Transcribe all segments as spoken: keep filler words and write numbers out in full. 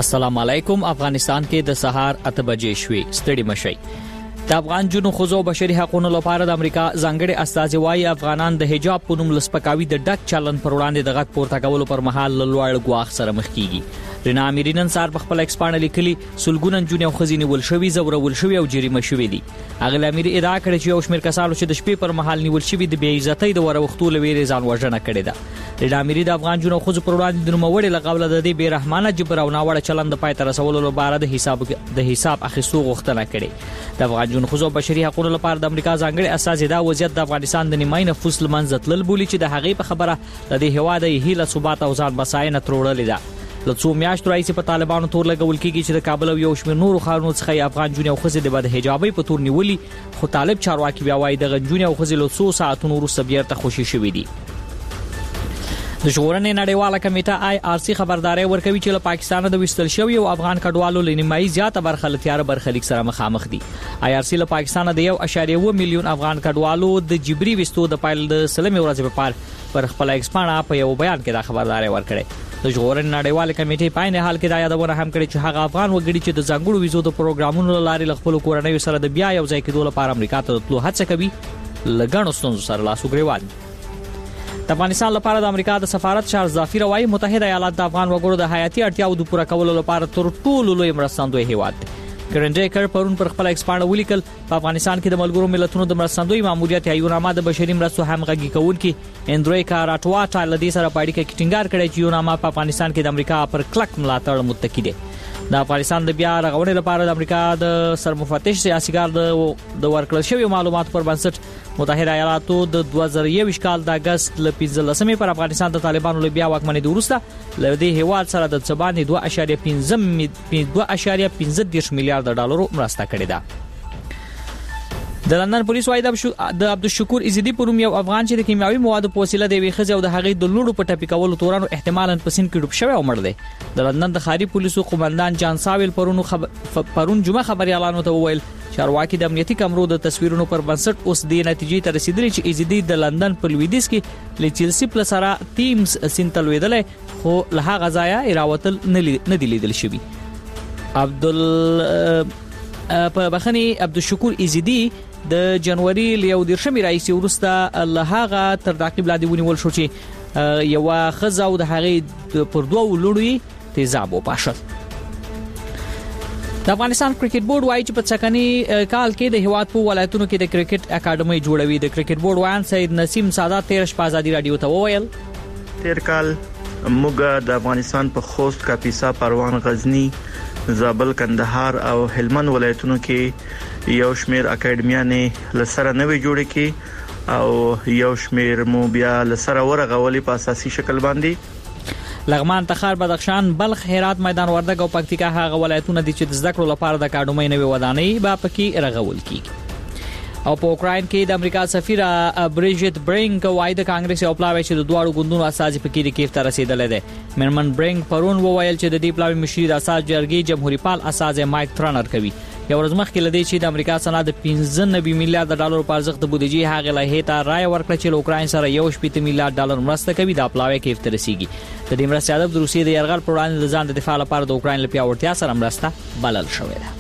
السلام علیکم. افغانستان کې د سهار اته بجې شوې. ستړي مشئ. د افغان جنو خزو بشري حقوقو لپاره د امریکا ځانګړي استازي وايي افغانان د حجاب په نوم لسپکاوي د ډک چلن پر وړاندې د غږ پورته کولو پر مهال لوړ غواخ سره مخ کیږي. رینا امیرینن سار په خپل ایکسپانډ لیکلي سلګونن جنو خزینې ول شوی زورول شوی او جریمه شوی دي. اغل امیر ادعا کړې چې یو شمېر کسانو چې د شپې پر مهال نیول شوی د بې عزتۍ د وروختو لوي ځان وژنه کړې ده. رینا امیر د افغان جنو خزو پر وړاندې د نوموړي لغول د دې بې رحمانه جبر او ناوړه چلن د پای ته رسولو لپاره د حساب د حساب اخیستو غوښتنه کړې. د افغان جنو خزو بشري حقوقو لپاره د امریکا ځانګړي استازي دا وضعیت د افغانستان د نیمای نفوس لمنځه تلل بولی چې د هغې په خبره د دې هوا د هیله ثبات او ځان بساینه تروړلې ده. له څو میاشتو راځي په طالبانو تور لګول کېږي چې د کابل او یو شمېر نورو ښارونو څخه افغان جنو خزې د بد حجابي په تور نیولي، خو طالب چارواکي بیا وايي د جنو خزې له څو ساعتونو وروسته بیرته خوشي شوي دي. د ژغورنې نړیواله کمیټه آی آر سی خبرداري ورکوي چې له پاکستان د وستل شوی او افغان کډوالو لنیمایي زیاته برخه لتیار برخلیک سره مخامخ دي. آی آر سی له پاکستان د یو اشاریه و میلیون افغان کډوالو د جبري وستو د پایل د سلمي ورځې په پار پر خپل ایکسپانډ په یو بیان کې دا خبرداري ورکړي. د ژغورنې نړیواله کمیټې په عین حال کې دا یادونه هم کړې چې هغه افغان وګړي چې د ځانګړو ویزو د پروګرامونو لارې خپل کورنۍ سره د بیا یو ځای کېدو لپاره امریکا ته تلو هڅه کوي لګڼو ستونزو سره لاس وګریوال. د افغانستان لپاره د امریکا د سفارت چارلز ظافیر وايي متحده ایالات د افغان وګړو د حیاتي اړتیاو د پوره کولو لپاره تر ټولو لوی مرستندوی هیواد دی. ګرنډیکر پرون پر خپل ایکسپانډ ولیکل په افغانستان کې د ملګرو ملتونو د مرستندوی ماموریت یونامه د بشري مرستو همغږي کوونکي اندرویکا راټواټا لدی سره په اړیکه کې ټینګار کړی چې یونامه په افغانستان کې د امریکا پر کلک ملاتړ متکی دی. د افغانستان د بیا رغونې لپاره د امریکا د سرمفتش سیاسيګار د د ورکړل شوی معلوماتو پر بنسټ متحده ایالاتو د دوه زره یو کال د اگست ل پنځلسمې پر افغانستان د طالبانو له بیا واکمنۍ وروسته له دې هیواد سره د څبانې دوه اعشاریه پنځه میلیارډ ډالر مرسته کړې ده. د لندن پولیس وايي د عبدالشکور عزیزی په نوم یو افغان چې د کیمیاوي موادو په وسیله د ویخه او د هغې د لوړو په ټاپي کولو تورانو احتمالاً په سین کې ډوب شوی او مړ دی. د لندن د خاري پولیسو قومندان جان ساویل پرون خب... پرون جمعه خبريالانو ته وویل چارواکي د امنیتي کمرو د تصویرونو پر بنسټ اوس د نتیجې ته رسیدلی چې عزیزی د لندن په لویدیس کې له چیلسی پلس سره ټیمز سین تلویدلې خو له هغه ځایه راوتل نه دی لیدل شوی. عبدل په بخنی عبدالشکور عزیزی د جنوري ل یو دیرشمې راځي ورسته له هغه تر تعقیب لاندې ونیول شو چې یو خزه او د هغې پر دوه لوړوي تیزاب وپاشل. د افغانستان کرکټ بورډ وايي چې په څکني کال کې د هیواد په ولایتونو کې د کرکټ اکیډمي جوړوي. د کرکټ بورډ وایي سید نسیم سادات تیر شپه ازادي رادیو ته وویل تیر کال موږ د افغانستان په خوست، کاپیسا، پروان، غزنی، زابل، کندهار او هلمند ولایتونو کې یو شمیر اکیډمیانې لسره نوې جوړې کی او یو شمیر مو بیا لسره ورغولې په اساسي شکل باندې. لغمان، تخار، بدخشان، بلخ، هرات، میدان وردګ او پکتیکا هغه ولایتونه دي چې د زده کړو لپاره د اکیډمۍ نوې ودانۍ به پکې رغول کیږي. او په اوکراین کې د امریکا سفیر بریجټ برینګ وايي د کانګرس او پلاوی چې د دوه ګوندونو اساسي پکې د کیف ته رسیدلې ده. مرمن برینګ پرون وویل چې د دې پلاوی مشري د اساس جرګې جمهوریت پال اساس مایک ترنر کوي. یو ورځ مخکې لدی چې د امریکا سنا د پنځه نوي میلیارډ ډالر په ارزښت د بودیجې هغه لایحه ته رائے ورکړه چې اوکراین سره یو شپږ میلیارډ ډالر مرسته کوي. د پلاوی کیف ته رسیږي. د دې مرستې هدف د روسیې د یرغل پر وړاندې د ځان د دفاع لپاره د اوکراین لپاره پیاوړتیا سره مرسته بلل شوې ده.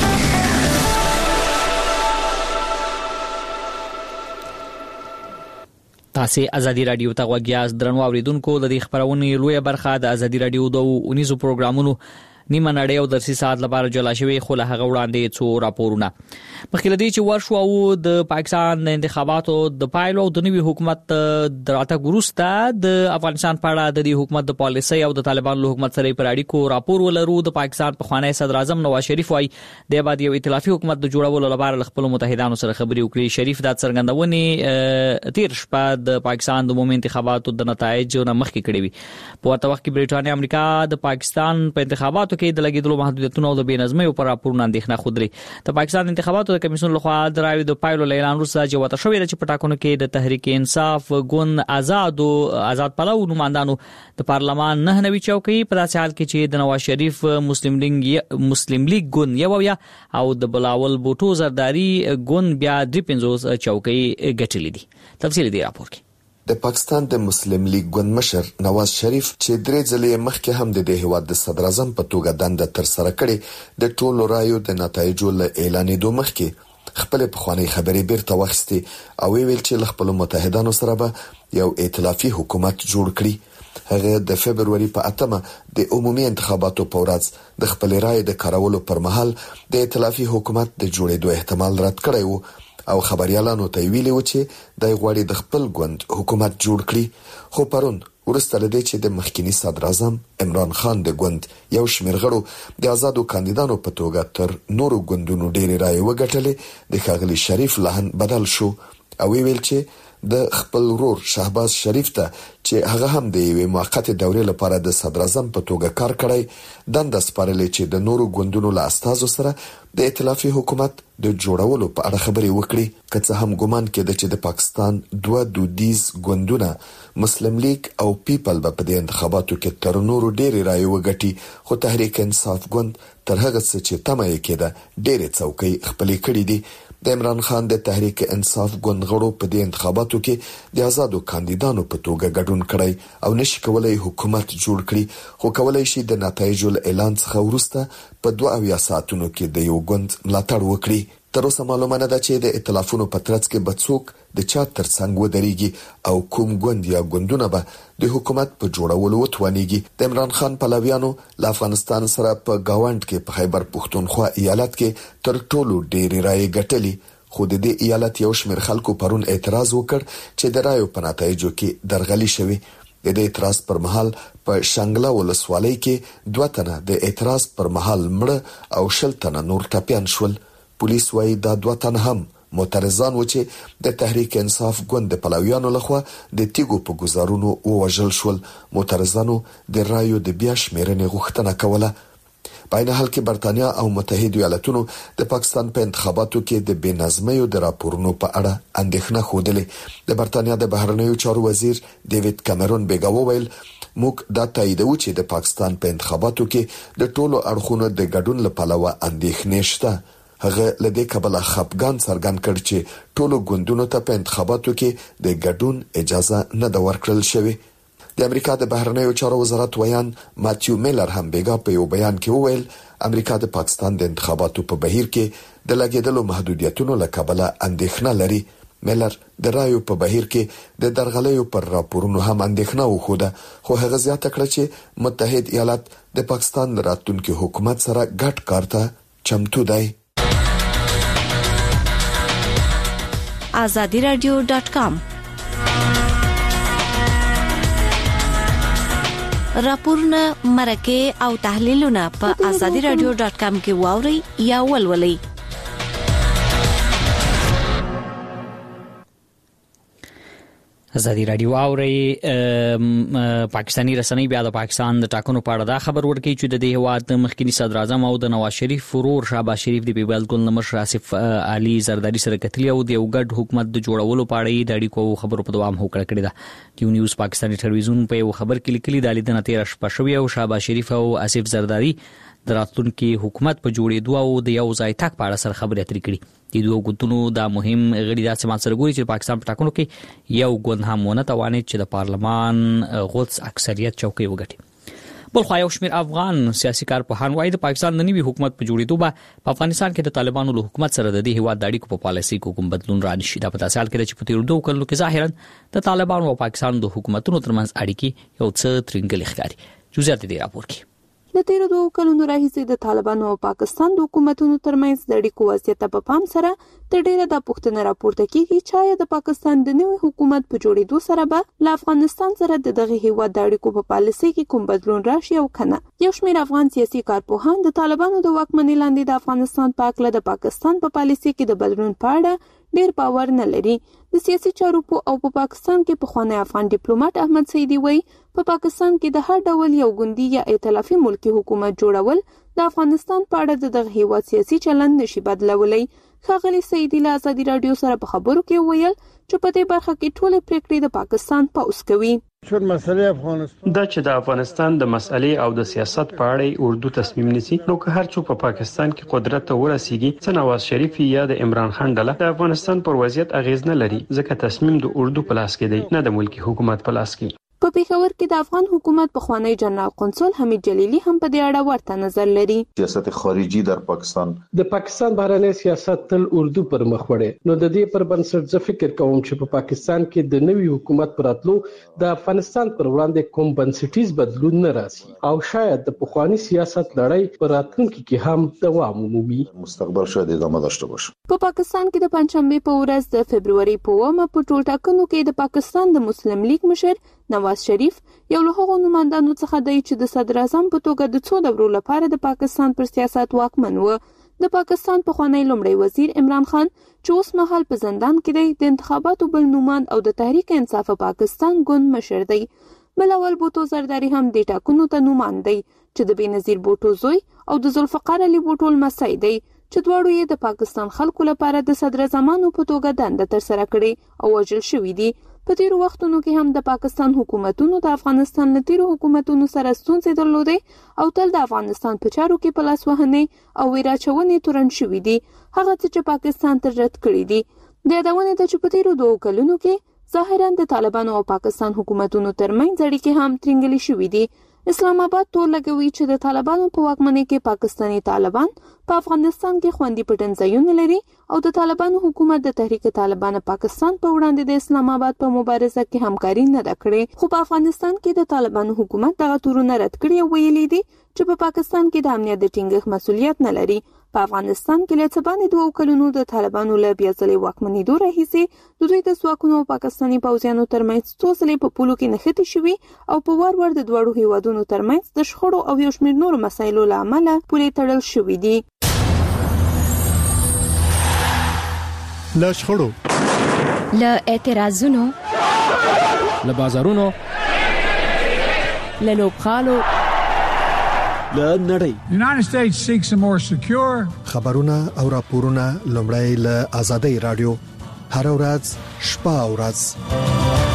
تاسو ازادي رادیو ته غوږیاست. درنو اوریدونکو د دې خبرونې لویه برخه د ازادي رادیو د اونیزو پروګرامونو نیمه نړۍ او درسي ساعت لپاره جلا شوی خو له هغه وړاندې څو راپورونه مخکې لدی چې ورشو او د پاکستان د انتخاباتو د پایلو د نوي حکومت د راتګ وروسته د افغانستان په اړه د دې حکومت د پالیسي او د طالبانو حکومت سره پر اړیکو راپور ولرو. د پاکستان په خوانی صدر اعظم نواز شریف وايي د بعد یو ائتلافي حکومت د جوړولو لپاره خپل متحدانو سره خبري وکړي. شریف د څرګندونې تیر شپه د پاکستان د عمومي انتخاباتو د نتایجو نه مخکې کړي وي. په ورته وخت کې برېټانیا امریکا د پاکستان په انتخاباتو کې د لګیدلو محدودیتونو او د بېنظمۍ پر راپورونه اندېښنه خوده. د پاکستان انتخاباتو د کمیسیون لخوا د راوي د پایلو اعلان وروسته چې وته شوې چې په ټاکنو کې د تحریک انصاف ګوند آزاد او آزاد پلو نمائندانو د پارلمان نه نوي چوکۍ په داسې حال کې چې د نواز شریف مسلم لیگ مسلم لیگ ګوند یو بیا او د بلاول بوټو زرداری ګوند بیا د پنځوس چوکۍ ګټلې دي. تفصیل دی راپور کې. د پاکستان د مسلم لیگ ګوند مشر نواز شریف چې درې ځلې مخکې هم د دې هیواد د صدر اعظم په توګه دنده تر سره کړې د ټولو رایو د نتایجو له اعلانېدو مخکې خپل پخوانی خبرې بیرته واخیستې او ویل چې خپل متحدانو سره به یو ائتلافي حکومت جوړ کړي. هغه د فبرवरी په اتمه د عمومي انتخاباتو په ورځ د خپل رای د کارولو پر مهال د ائتلافي حکومت د جوړېدو احتمال رد کړی وو او خبريالانو ته ویلي و چې د غوړي د خپل ګوند حکومت جوړ کړي. خو پرون ورسته لدې چې د مخکینی صدر اعظم عمران خان د ګوند یو شمېر غړو د آزادو کاندیدانو په توګه تر نورو ګوندونو ډېری رائے وګټلې د ښاغلي شریف لحن بدل شو او ویل چې د خپل ورور شهباز شریف ته چې هغه هم د یوې موقته دورې لپاره د صدر اعظم په توګه کار کړی دنده سپارلې چې د نورو ګوندونو له استازو سره د ائتلافي حکومت د جوړولو په اړه خبرې وکړي. که څه هم ګومان کېده چې د پاکستان دوه دودیز ګوندونه مسلم لیگ او پیپل په دې انتخاباتو کې تر نورو ډېری رائے وګټي خو تحریک انصاف ګوند تر هغه څه چې تمه یې کېده ډېرې څوکۍ خپلې کړې دي. د عمران خان د تحریک انصاف ګوند غړو په دې انتخاباتو کې د آزادو کاندیدانو په توګه ګډون کړی او نشي کولای حکومت جوړ کړي خو کولای شي د نتایجو اعلان څخه وروسته په دوه اویا ساعتونو کې د یو ګوند ملاتړ وکړي. تر اوسه معلومه نه ده چې د ائتلافونو په ترڅ کې به څوک د چا ترڅنګ ودرېږي او کوم ګوند یا ګوندونه به د حکومت په جوړولو وتوانېږي. د عمران خان پلویانو له افغانستان سره په گاوند کې په خیبر پښتونخوا ایالت کې تر ټولو ډېری رائے ګټلې خو د دې ایالت یو شمېر خلکو پرون اعتراض وکړ چې د رایو په نتایجو کې درغلي شوي. د دې اعتراض پر مهال په شانګلا ولسوالۍ کې دوه تنه د اعتراض پر مهال مړه او شل تنه نور ټپيان شول. پولیس وايي دا دوه تنه هم معترضان و چې د تحریک انصاف ګوند د پلویانو لخوا د تیګو په گزارونو ووژل شول. معترضانو د رایو د بیا شمیرنې غوښتنه کوله. په عین حال کې برتانیا او متحده ایالاتونو د پاکستان په انتخاباتو کې د بې نظمیو د راپورونو په اړه اندېښنه خوده. د برتانیا د بهرنیو چارو وزیر ډیوډ کامرون بیګا وویل موږ دا تاییدو چې د پاکستان په انتخاباتو کې د ټولو اړخونو د ګډون لپاره اندېښنې شته. هغه لدې کبله خپګان څرګند کړ چې ټولو ګوندونو ته په انتخاباتو کې د ګډون اجازه نه ده ورکړل شوې. د امریکا د بهرنیو چارو وزارت ویان ماتیو میلر هم بیګا په یو بیان کې وویل امریکا د پاکستان د انتخاباتو په بهیر کې د لګیدلو محدودیتونو له کبله اندېښنه لري. میلر د رایو په بهیر کې د درغلیو پر راپورونو هم اندېښنه وښوده خو هغه زیاته کړه چې متحد ایالات د پاکستان راتلونکي حکومت سره ګډ کار ته چمتو دی. azadi radio dot com راپورونه مرکه او تحلیلونه په azadi radio dot com کې واوري یا ولولئ. ازادي رادیو اوري پاکستانی رسنۍ بیا د پاکستان د ټاکنو په اړه دا خبر ورکړي چې د دې هواد مخکنی صدر اعظم او د نواز شریف ورور شهباز شریف د پیپلز ګوند مشر آصف علي زرداری سره کتلي او د یو ګډ حکومت د جوړولو په اړه د اړیکو خبرو په دوام هوکړه کړې ده. یو نیوز پاکستاني ټلویزیون په یو خبر کې لیکلي د لیدنه تیر شپه شوی او شهباز شریف او آصف زرداری د راتلونکي حکومت په جوړېدو او د یو ځای تک په اړه سره خبرې اترې کړي. د دوه ګوندونو دا مهم غړي د سیمه سره ګوري چې پاکستان په ټاکنو کې یو ګوند هم ونه توانید چې د پارلمان غوڅ اکثریت چوکۍ وګټي. بل خو یو شمېر افغان سیاسي کارپوهان وايي د پاکستان د نوي حکومت په جوړېدو به په افغانستان کې د طالبانو له حکومت سره د دې هیواد د اړیکو په پالیسۍ کې کوم بدلون رانشي. دا په داسې حال کې چې په تیرو دوه کلونو کې ظاهرا د طالبانو او پاکستان د حکومتونو ترمنځ اړیکې یو څه ترنګلې ښکاري. جزئیات دې راپور کې د تیرو دوه کلونو راهیسې د طالبانو او پاکستان د حکومتونو ترمنځ د اړیکو وضعیت په پام سره د ډیره د پښتنه راپورته کیږي چې د پاکستان د نوي حکومت په جوړېدو سره به له افغانستان سره د دغه هیواد د اړیکو په پالیسۍ کې کوم بدلون راشي او کنه. یو شمېر افغان سیاسي کارپوهان د طالبانو د واکمنۍ لاندې د افغانستان په اړه د پاکستان په پالیسۍ کې د بدلون په اړه ډیر باور نه لري. د سیاسي چارو او په پاکستان کې په خوانی افغان ډیپلوماټ احمد سیدی وایي په پاکستان کې د هر ډول یو ګوندي یا ائتلافي ملکی حکومت جوړول د افغانستان په اړه د دغه هیواد سیاسي چلند نشي بدلولای. ښاغلي سیدی له ازادي رادیو سره په خبرو کې ویل چې په دې برخه کې ټول پریکړې د پاکستان پوز کوي. چون مسئله افغانستان دا چې د افغانستان د مسئلې او د سیاست په اړه اردو تصمیم نیسي نو که هر څوک په پا پاکستان کې قدرت ته ورسیږي څنګه نواز شریف یا د عمران خان ډله د افغانستان پر وضعیت اغیز نه لري ځکه تصمیم د اردو په لاس کې دی نه د ملکی حکومت په لاس کې. په پیښور کې د افغان حکومت پخوانی جنرال قونسل حمید جلیلی هم په دې اړه ورته نظر لري. سیاست خارجي در پاکستان د پاکستان بهرنی سیاست تل اردو پر مخ وړي نو د دې پر بنسټ زه فکر کوم چې په پاکستان کې د نوي حکومت پراتلو د افغانستان پر وړاندې کوم بنسټیز بدلون نه راسي او شاید د پخوانی سیاست لړۍ پر راتلونکي کې هم دوام ومومي. مستقبل شاید ادامه داشته باشه. په پاکستان کې د پنځشنبه په ورځ د فبرवरी په اومه په ټولټاکنو کې د پاکستان د مسلم لیگ مشر نواز شریف یو له هغو نمائندانو څخه دی چې د صدر اعظم په توګه د څو دورو لپاره د پاکستان پر سیاست واکمن و. د پاکستان پخوانی لومړی وزیر عمران خان چې اوس مهال په زندان کې دی د انتخاباتو بل نوماند او د تحریک انصاف پاکستان ګوند مشر دی. بلاول بوټو زرداری هم د ټاکنو ته نوماند دی چې د بېنظیر بوټو زوی او د ذوالفقار علي بوټو لمسی دی چې دواړو یې د پاکستان خلکو لپاره د صدر اعظمانو په توګه دنده ترسره کړې او وژل شوي دي. په تیرو وختونو کې هم د پاکستان حکومتونو د افغانستان له تیرو حکومتونو سره ستونزې درلودې او تل د افغانستان په چارو کې په لاس وهنې او ویراچونې تورن شوي دي هغه څه چې پاکستان تر رد کړي دي. د یادونې ده چې په تیرو دوو کلونو کې ظاهراً د طالبانو او پاکستان حکومتونو ترمنځ اړیکې هم ترنګلې شوي دي. اسلام آباد تور لګوي چې د طالبانو په واکمنۍ کې پاکستاني طالبان په افغانستان کې خوندي پټنځایونه لري او د طالبانو حکومت د تحریک طالبان پاکستان په وړاندې د اسلام آباد په مبارزه کې همکاري نه ده کړې. خو په افغانستان کې د طالبانو حکومت دغه تورونه رد کړي او ویلي دي چې په پاکستان کې د امنیت د ټینګښت مسؤلیت نه لري. په افغانستان کې له څه باندې دوه کلونو د طالبانو له بیا ځلې واکمنېدو راهیسې د دوی د ځواکونو او پاکستاني پوځیانو ترمنځ څو ځلې په پولو کې نښتې شوي او په وار وار د دواړو هیوادونو ترمنځ د شخړو او یو شمېر نورو مسایلو له امله پولې تړل شوي دي. له شخړو، له اعتراضونو، له بازارونو، له لوبغالو، له نړۍ. United States seeks a more secure خبرونه او راپورونه لومړی له آزادۍ رادیو هر ورځ شپه او ورځ.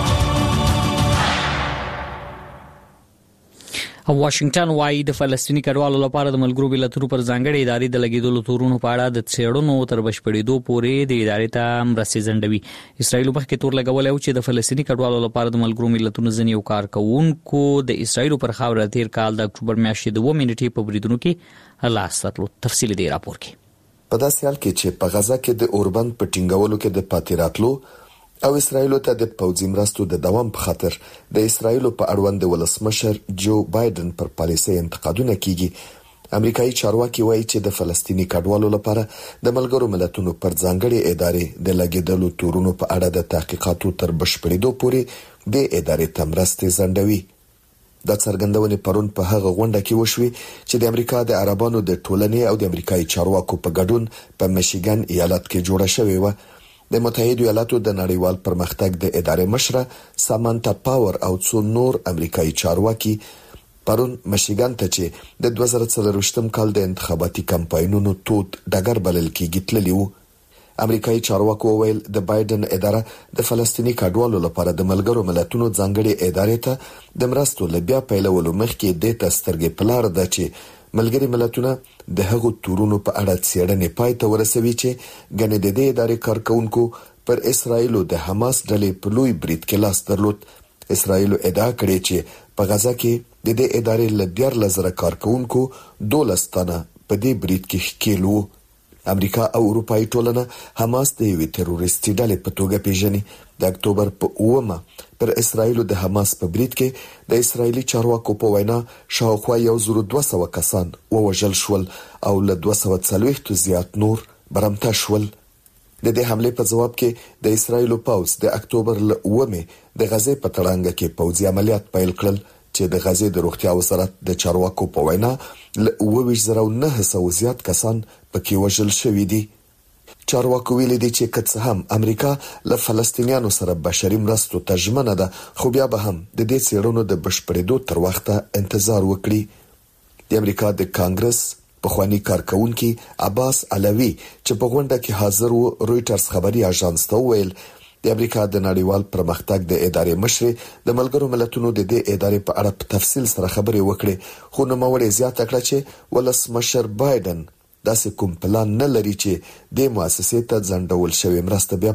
واشنگټن وايي د فلسطیني کډوالو لپاره د ملګرو ملتونو پر ځانګړي ادارې د لګیدلو تورونو په اړه د څېړنو تر بشپړېدو پورې د ادارې ته مرستې ځنډوي. اسرایل مخکې تور لګولای و چې د فلسطیني کډوالو لپاره د ملګرو ملتونو ځینې یو کارکونکو د اسرایل پر خاوره تیر کال د اکتوبر میاشتې د اووه نیټې په بریدونو کې لاس ترلو. تفصیل دی راپور کې. په داسې حال کې چې په غزا کې د اوربند په ټینګولو کې د پاتې راتلو او اسرایل ته د پوځي مرستو د دوام په خاطر د اسرایل په اړوند ولسمشر جو بایدن پر پالیسي انتقادونه کیږي. امریکایي چارواکي وایي چې د فلسطیني کډوالو لپاره د ملګرو ملتونو پر ځانګړي ادارې د لګیدلو تورونو په اړه د تحقیقاتو تر بشپړېدو پورې د ادارې ته مرستې ځنډوي. د څرګندونې پرون په هغه غونډه کې وشوي چې د امریکا د عربانو د ټولنې او د امریکایي چارواکو په ګډون په میشیګن ایالت کې جوړه شوې و. د متحده ایالاتو د نړیوال پرمختګ د ادارې مشره سامانتا پاور او څو نور امریکایي چارواکي پرون میشیګن ته چې د دوه زره څلرویشتم کال د انتخاباتي کمپاینونو تود ډګر بلل کېږي تللی وو. امریکایي چارواکو ویل د بایدن اداره د فلسطیني کډوالو لپاره د ملګرو ملتونو ځانګړي ادارې ته د مرستو لبیا پیلولو مخکې د تسترګې پلار ده چې ملګری ملتونه د هغو تورونو په اړه څېړنې پای ته ورسوي چې ګنې د دې ادارې کارکونکو پر اسرایل د حماس ډلې په لوی برید کې لاس درلود. اسرایل ادعا کړې چې په غزا کې د دې ادارې له دیارلس زره کارکونکو دولس تنه په دې برید کې ښکېل وو. امریکا او اروپאי ټولنه حماس د یوې تروریستي ډلې په توګه پیژني. د اکتوبر په اومه پر اسرایل د حماس په برید کې د اسرایلی چارواکو په وینا شاوخوا یو زر دوه سوه کسان ووژل شول او له دوه سوه څلوېښت زیات نور برمته شول. د دې حمله په جواب کې د اسرایل پوځ د اکتوبر له اومه د غزې په تړانګه کې پوځي عملیات پیل کړل چې د غزې د روغتیا وزارت د چارواکو په وینا له اوه ویشت زره او نه سوه زیات کسان پکې وژل شوي دي. چارواکو ویلي دي چې که څه هم امریکا له فلسطینیانو سره بشري مرستو ته ژمنه ده خو بیا به هم د دې څېړنو د بشپړېدو تر وخته انتظار وکړي. د امریکا د کانګرس پخوانی کارکونکي عباس علوي چې په غونډه کې حاضر و رويټرز خبري اژانس ته ویل د امریکا د نړیوال پرمختګ د ادارې مشر د ملګرو ملتونو د دې ادارې په اړه په تفصیل سره خبرې وکړې، خو نو موري زیاته کړه چې ولسمشر بایدن داسې کوم پلان نه لري چې د مؤسسې ته ځنډول شوی مرسته بیا